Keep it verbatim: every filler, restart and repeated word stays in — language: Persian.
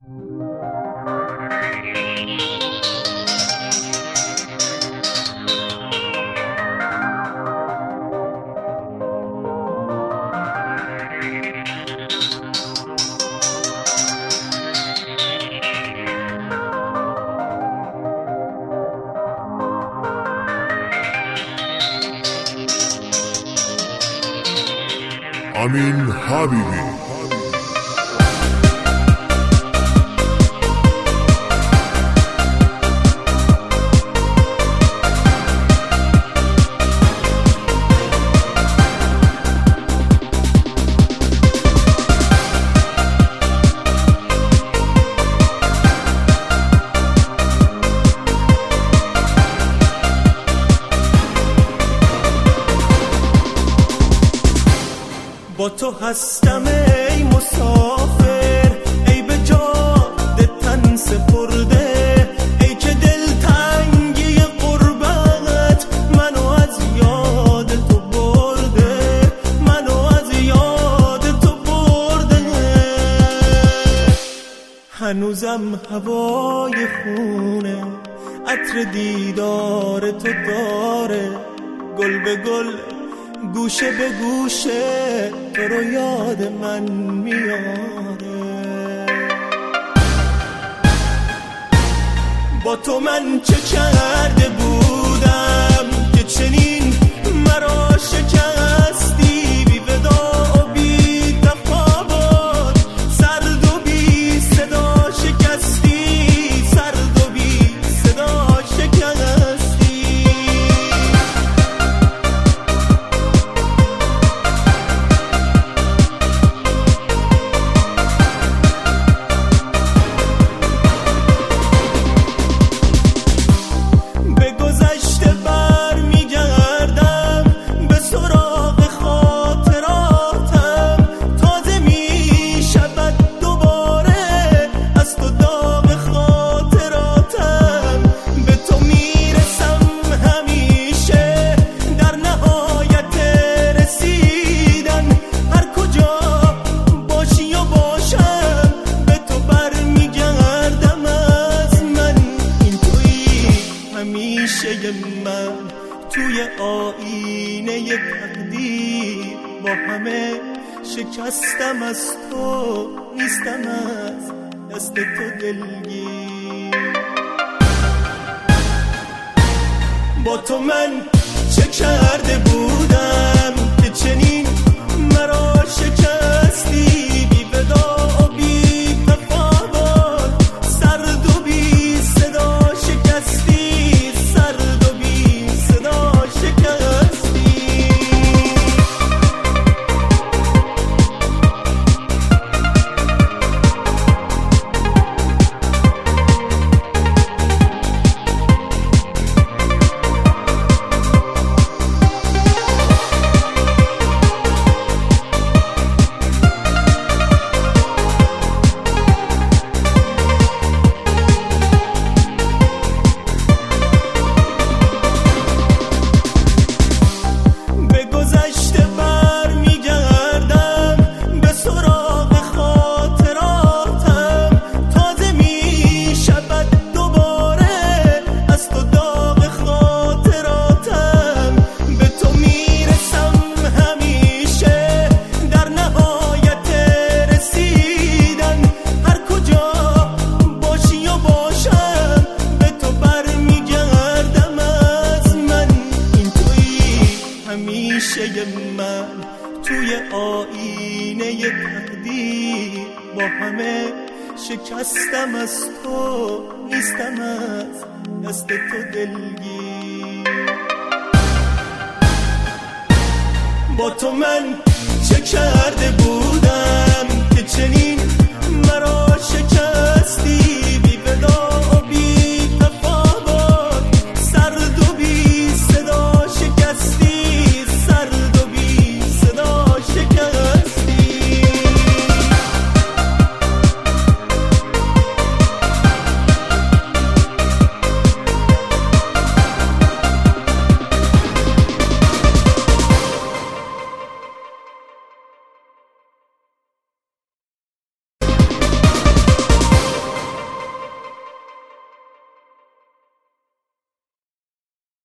امین حبیبی. با تو هستم ای مسافر، ای به جاده تن سپرده، ای که دل تنگی غربت منو از یاد تو برده، منو از یاد تو برده. هنوزم هوای خونه عطر دیدار تو داره، گل به گل گوشه به گوشه تو رو یاد من میاره. با تو من چه کرده بودم که چنین مرا شکستی، بی ودا و بی تفاوت، سرد و بی صدا شکستی، سرد و بی صدا شکستی. من توی آینه تقدیر با همه شکستم، از تو نیستم، از دست تو دلگیر. با تو من چه کرده بودم که چنین مرا شکستی، بی ودا و بی تفاوت، سرد و بی صدا شکستی، من توی آینه تقدیر با همه شکستم، از تو نیستم، از دست تو دلگیر. با تو من چه کرده بودم